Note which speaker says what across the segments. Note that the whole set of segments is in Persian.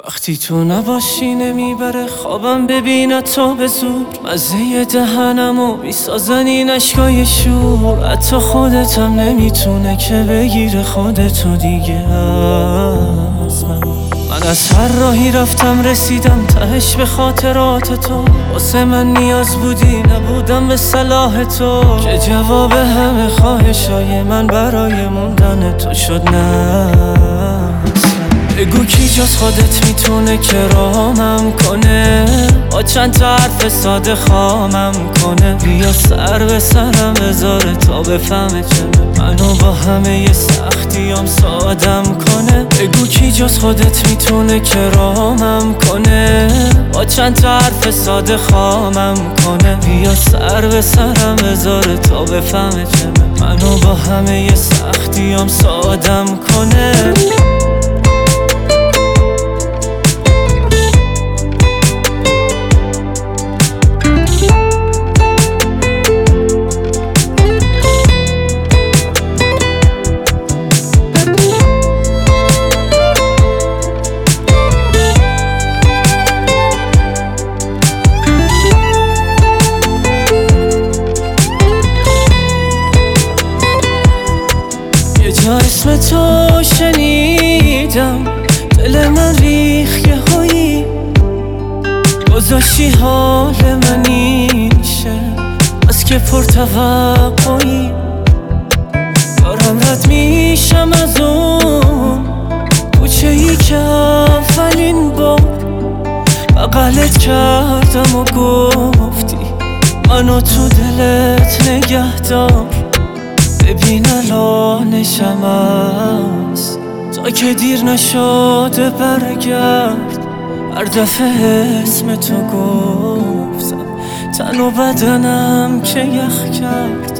Speaker 1: وقتی تو نباشی نمیبره خوابم ببینه تو به زور مزه دهنمو میسازن این اشکای شور حتی خودتم نمیتونه که بگیره خودتو دیگه از من از هر راهی رفتم رسیدم تهش به خاطرات تو واسه من نیاز بودی نبودم به صلاح تو که جواب همه خواهشای من برای موندن تو شد نه بگو کی جز خودت میتونه که رامم کنه با چند تا حرف ساده خامم کنه بیا سر به سرم بذاره تا بفهمه چه منو با همه سختیام سادم کنه بگو کی جز خودت میتونه که رامم کنه با چند تا حرف ساده خامم کنه بیا سر به سرم بذاره تا بفهمه چه منو با همه سختیام سادم کنه جا اسم تو شنیدم دل من ریخ یه هایی گذاشتی حال من اینشه از که پر توقعی دارم رد میشم از اون کوچه ای که اولین بار بغلت کردم و گفتی منو تو دلت نگه دار ببین الانشم است تا که دیر نشده برگرد هر دفعه اسم تو گفتم تن و بدنم که یخ کرد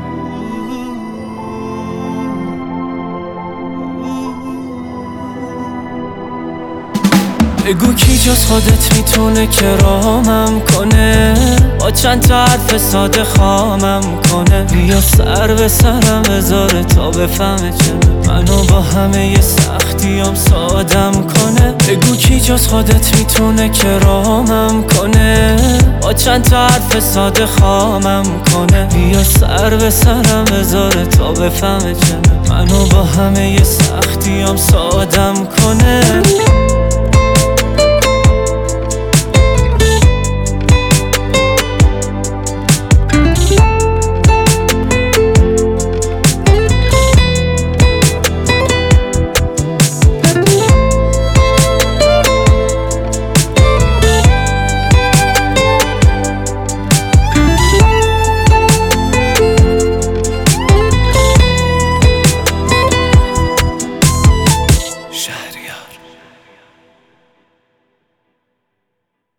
Speaker 1: بگو کی جز خودت میتونه که رامم کنه با چند تا حرف ساده خامم کنه بیا سر به سرم بذاره تا بفهمه چه منو با همه سختیام سادم کنه بگو کی جز خودت میتونه که رامم کنه با چند تا حرف ساده خامم کنه بیا سر به سرم بذاره تا بفهمه چه منو با همه سختیام سادم کنه